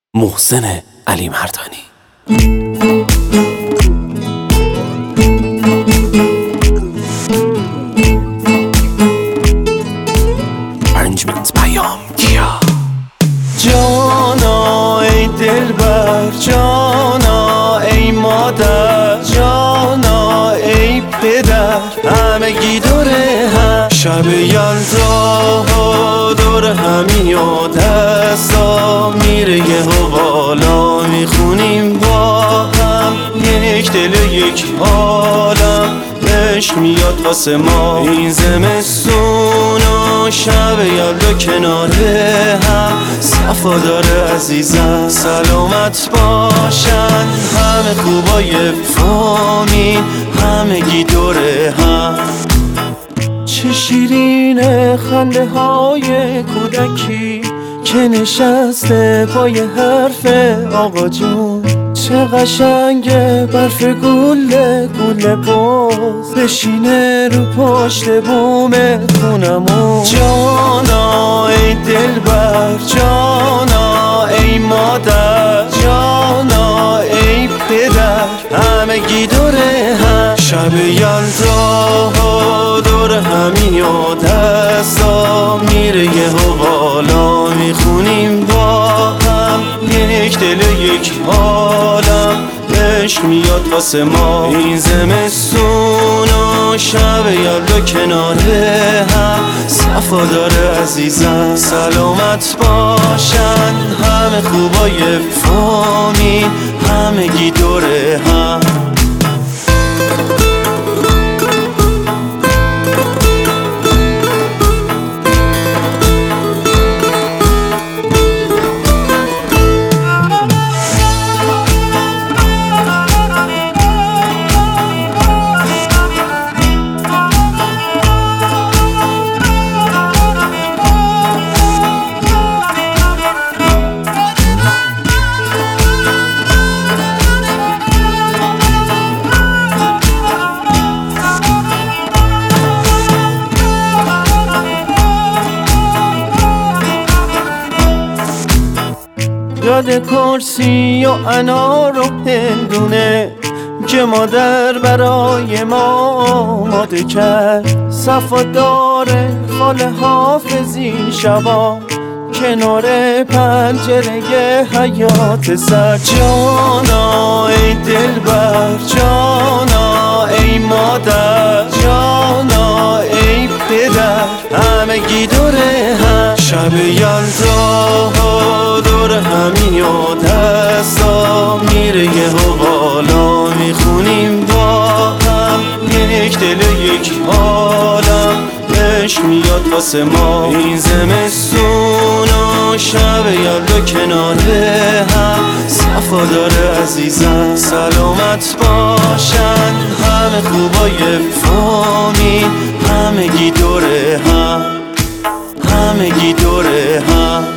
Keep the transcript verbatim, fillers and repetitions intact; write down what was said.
محسن علی مردانی. Arrangements پیام کیا. جانا ای دلبر، جانا ای مادر، جانا ای پدر، همگی دوره هم شب یلدا دور همی و دستا میره یه و بالا میخونیم با هم یک دل یک عالم عشق میاد واسه ما این زمستون و شب یلدا کنار هم صفا داره عزیزم سلامت باشن همه خوبای فامیل همگی دوره هم چه شیرین خنده های کودکی که نشسته پای حرف آقا جون چه قشنگه برف گله گله باز بشینه رو پشت بوم خونمون جانا ای دلبر، جانا ای مادر، جانا ای پدر، همگی دوره هم شب یلدا دور همی و دستا میره یه و بالا میخونیم با هم یک دل یک عالم عشق میاد واسه ما این زمستون و شب یلدا کنار هم صفا داره عزیزم سلامت باشن همه خوبای فامیل همگی دوره هم یاد کرسی و انار و هندونه که مادر برای ما آماده کرد صفا داره خال حافظی شبا کنار پنجره حیات سر جانا ای دلبر، جانا ای مادر، جانا ای پدر، همگی دوره هم شب یلدا دور همی و دستا میره یه و بالا میخونیم با هم یک دل یک عالم عشق میاد واسه ما این زمستون و شب یلدا کنار هم صفا داره عزیزم سلامت باشن همه خوبای فامیل همگی دوره هم همگی دوره هم